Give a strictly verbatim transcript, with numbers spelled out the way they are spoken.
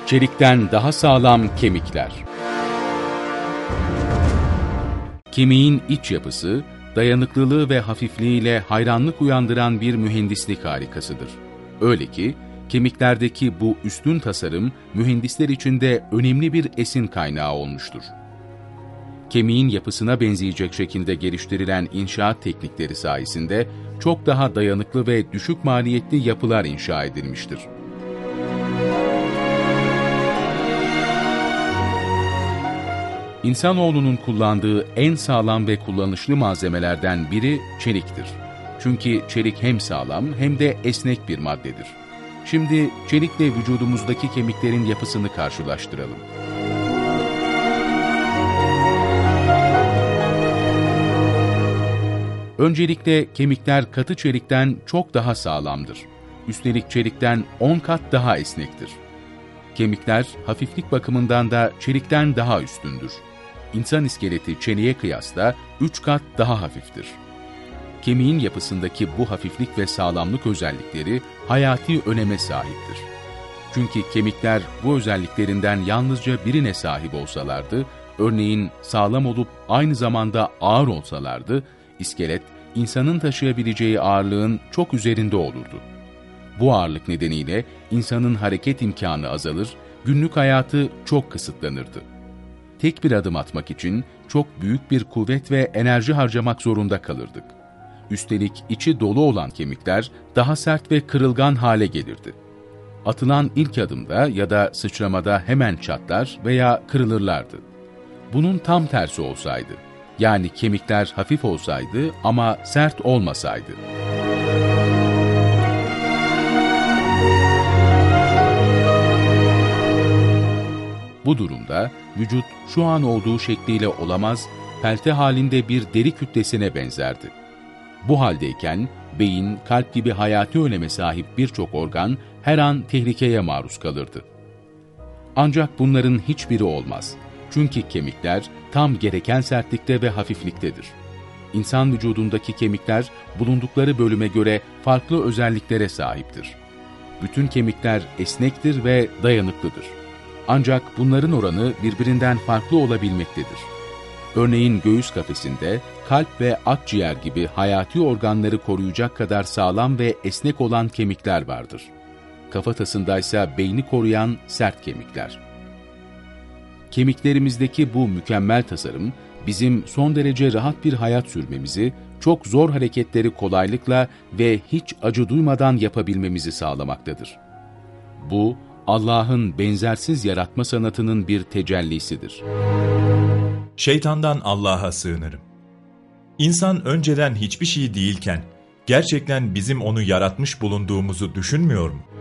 Çelikten daha sağlam kemikler. Kemiğin iç yapısı, dayanıklılığı ve hafifliğiyle hayranlık uyandıran bir mühendislik harikasıdır. Öyle ki, kemiklerdeki bu üstün tasarım, mühendisler için de önemli bir esin kaynağı olmuştur. Kemiğin yapısına benzeyecek şekilde geliştirilen inşaat teknikleri sayesinde çok daha dayanıklı ve düşük maliyetli yapılar inşa edilmiştir. İnsanoğlunun kullandığı en sağlam ve kullanışlı malzemelerden biri çeliktir. Çünkü çelik hem sağlam hem de esnek bir maddedir. Şimdi çelikle vücudumuzdaki kemiklerin yapısını karşılaştıralım. Öncelikle kemikler katı çelikten çok daha sağlamdır. Üstelik çelikten on kat daha esnektir. Kemikler hafiflik bakımından da çelikten daha üstündür. İnsan iskeleti çeliğe kıyasla üç kat daha hafiftir. Kemiğin yapısındaki bu hafiflik ve sağlamlık özellikleri hayati öneme sahiptir. Çünkü kemikler bu özelliklerinden yalnızca birine sahip olsalardı, örneğin sağlam olup aynı zamanda ağır olsalardı, iskelet, insanın taşıyabileceği ağırlığın çok üzerinde olurdu. Bu ağırlık nedeniyle insanın hareket imkanı azalır, günlük hayatı çok kısıtlanırdı. Tek bir adım atmak için çok büyük bir kuvvet ve enerji harcamak zorunda kalırdık. Üstelik içi dolu olan kemikler daha sert ve kırılgan hale gelirdi. Atılan ilk adımda ya da sıçramada hemen çatlar veya kırılırlardı. Bunun tam tersi olsaydı, yani kemikler hafif olsaydı ama sert olmasaydı. Bu durumda vücut şu an olduğu şekliyle olamaz, pelte halinde bir deri kütlesine benzerdi. Bu haldeyken beyin, kalp gibi hayati öneme sahip birçok organ her an tehlikeye maruz kalırdı. Ancak bunların hiçbiri olmaz. Çünkü kemikler tam gereken sertlikte ve hafifliktedir. İnsan vücudundaki kemikler bulundukları bölüme göre farklı özelliklere sahiptir. Bütün kemikler esnektir ve dayanıklıdır. Ancak bunların oranı birbirinden farklı olabilmektedir. Örneğin göğüs kafesinde kalp ve akciğer gibi hayati organları koruyacak kadar sağlam ve esnek olan kemikler vardır. Kafatasındaysa beyni koruyan sert kemikler. Kemiklerimizdeki bu mükemmel tasarım, bizim son derece rahat bir hayat sürmemizi, çok zor hareketleri kolaylıkla ve hiç acı duymadan yapabilmemizi sağlamaktadır. Bu, Allah'ın benzersiz yaratma sanatının bir tecellisidir. Şeytandan Allah'a sığınırım. İnsan önceden hiçbir şey değilken, gerçekten bizim onu yaratmış bulunduğumuzu düşünmüyor mu?